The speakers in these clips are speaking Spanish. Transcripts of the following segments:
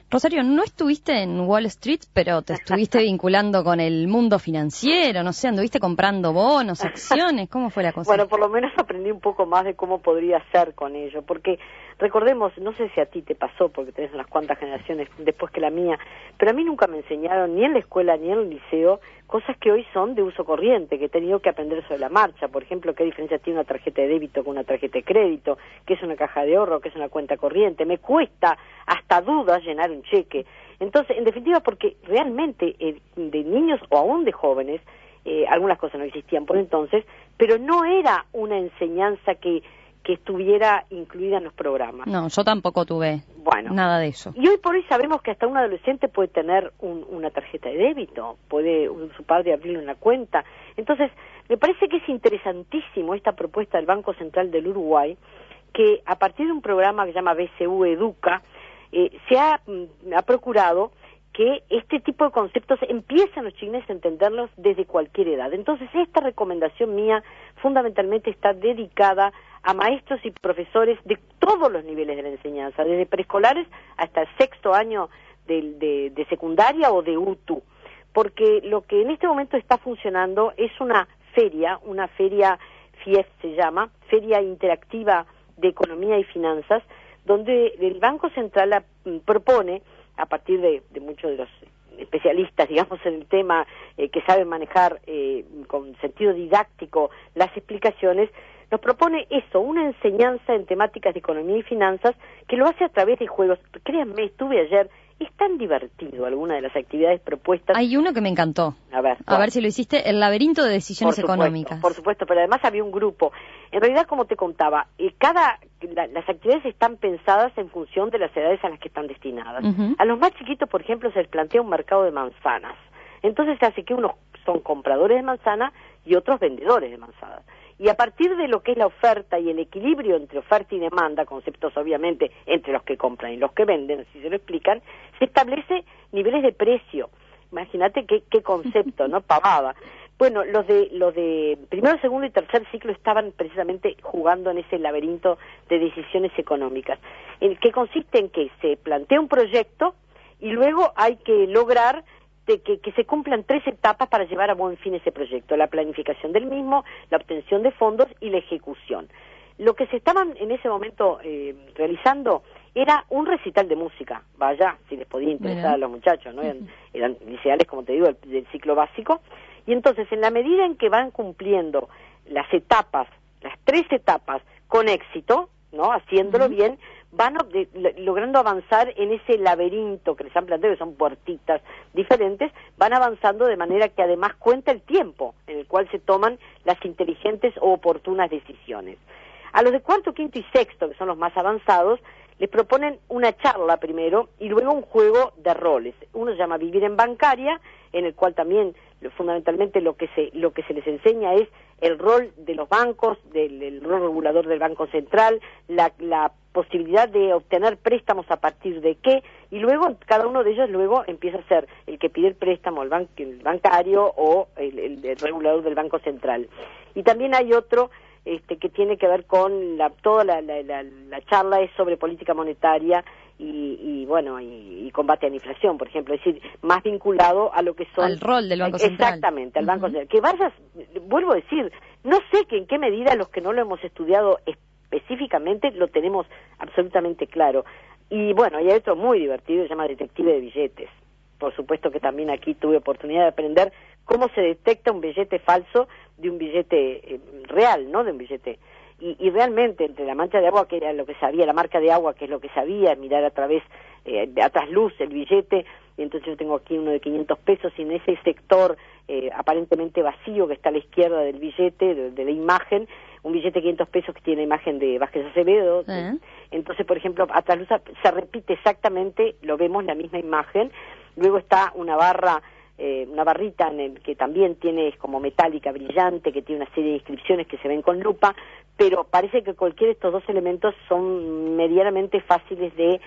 Rosario, no estuviste en Wall Street, pero te estuviste vinculando con el mundo financiero, no sé, anduviste comprando bonos, acciones, ¿cómo fue la cosa? Bueno, por lo menos aprendí un poco más de cómo podría ser con ello, porque recordemos, no sé si a ti te pasó, porque tenés unas cuantas generaciones después que la mía, pero a mí nunca me enseñaron, ni en la escuela ni en el liceo, cosas que hoy son de uso corriente, que he tenido que aprender sobre la marcha. Por ejemplo, qué diferencia tiene una tarjeta de débito con una tarjeta de crédito, qué es una caja de ahorro, qué es una cuenta corriente. Me cuesta hasta dudas llenar un cheque. Entonces, en definitiva, porque realmente de niños o aún de jóvenes, algunas cosas no existían por entonces, pero no era una enseñanza que estuviera incluida en los programas. No, yo tampoco tuve nada de eso. Y hoy por hoy sabemos que hasta un adolescente puede tener una tarjeta de débito, puede su padre abrirle una cuenta. Entonces, me parece que es interesantísimo esta propuesta del Banco Central del Uruguay, que a partir de un programa que se llama BCU Educa, se ha procurado que este tipo de conceptos empiecen los chilenos a entenderlos desde cualquier edad. Entonces, esta recomendación mía fundamentalmente está dedicada a maestros y profesores de todos los niveles de la enseñanza, desde preescolares hasta el 6º año de secundaria o de UTU, porque lo que en este momento está funcionando es una feria FIEF se llama, Feria Interactiva de Economía y Finanzas, donde el Banco Central propone, a partir de muchos de los especialistas, digamos, en el tema, que saben manejar con sentido didáctico las explicaciones, nos propone eso, una enseñanza en temáticas de economía y finanzas que lo hace a través de juegos. Créanme, estuve ayer, es tan divertido alguna de las actividades propuestas. Hay uno que me encantó. A ver si lo hiciste, el laberinto de decisiones económicas. Por supuesto, pero además había un grupo. En realidad, como te contaba, las actividades están pensadas en función de las edades a las que están destinadas. A los más chiquitos, por ejemplo, se les plantea un mercado de manzanas. Entonces se hace que unos son compradores de manzana y otros vendedores de manzanas. Y a partir de lo que es la oferta y el equilibrio entre oferta y demanda, conceptos obviamente entre los que compran y los que venden, así se lo explican, se establece niveles de precio. Imagínate qué concepto, ¿no? Pavada. Bueno, los de primero, segundo y tercer ciclo estaban precisamente jugando en ese laberinto de decisiones económicas, que consiste en que se plantea un proyecto y luego hay que lograr que se cumplan 3 etapas para llevar a buen fin ese proyecto: la planificación del mismo, la obtención de fondos y la ejecución. Lo que se estaban en ese momento realizando era un recital de música, vaya, si les podía interesar a los muchachos, ¿no? Eran liceales, como te digo, del ciclo básico, y entonces en la medida en que van cumpliendo las 3 etapas con éxito, ¿no? Haciéndolo bien, van logrando avanzar en ese laberinto que les han planteado, que son puertitas diferentes, van avanzando de manera que además cuenta el tiempo en el cual se toman las inteligentes o oportunas decisiones. A los de cuarto, quinto y sexto, que son los más avanzados, les proponen una charla primero y luego un juego de roles. Uno se llama Vivir en Bancaria, en el cual también fundamentalmente lo que se les enseña es el rol de los bancos, el rol regulador del Banco Central, la posibilidad de obtener préstamos a partir de qué, y luego cada uno de ellos luego empieza a ser el que pide el préstamo, el bancario o el regulador del Banco Central. Y también hay otro que tiene que ver con toda la charla es sobre política monetaria y combate a la inflación, por ejemplo, es decir, más vinculado a lo que son al rol del Banco Central. Exactamente, al Banco Central. Que vayas, vuelvo a decir, no sé que en qué medida los que no lo hemos estudiado específicamente lo tenemos absolutamente claro. Y bueno, hay otro muy divertido, se llama Detective de Billetes. Por supuesto que también aquí tuve oportunidad de aprender cómo se detecta un billete falso de un billete real, ¿no? De un billete. Y realmente, entre la mancha de agua, que era lo que sabía, la marca de agua, que es lo que sabía, mirar a trasluz el billete, y entonces yo tengo aquí uno de 500 pesos, y en ese sector aparentemente vacío que está a la izquierda del billete, de la imagen, un billete de 500 pesos que tiene imagen de Vázquez Acevedo. Entonces, por ejemplo, a trasluz se repite exactamente, lo vemos, la misma imagen. Luego está una barrita que también tiene, es como metálica, brillante, que tiene una serie de inscripciones que se ven con lupa, pero parece que cualquiera de estos dos elementos son medianamente fáciles de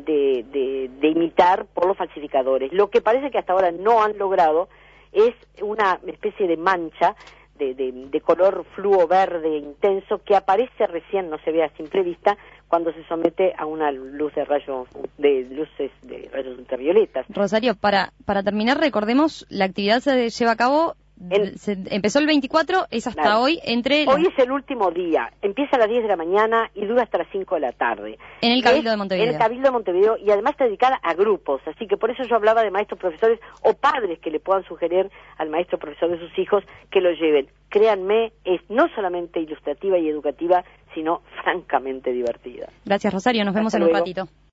imitar por los falsificadores. Lo que parece que hasta ahora no han logrado es una especie de mancha de color fluo verde intenso que aparece recién, no se ve a simple vista, cuando se somete a una luz de luces de rayos ultravioletas. Rosario, para terminar, recordemos, la actividad se lleva a cabo, empezó el 24, es hasta claro, hoy, Hoy es el último día, empieza a las 10 de la mañana y dura hasta las 5 de la tarde. En el Cabildo de Montevideo. En el Cabildo de Montevideo, y además está dedicada a grupos, así que por eso yo hablaba de maestros profesores o padres que le puedan sugerir al maestro profesor de sus hijos que lo lleven. Créanme, es no solamente ilustrativa y educativa, sino francamente divertida. Gracias, Rosario, nos vemos Hasta en un luego. ratito.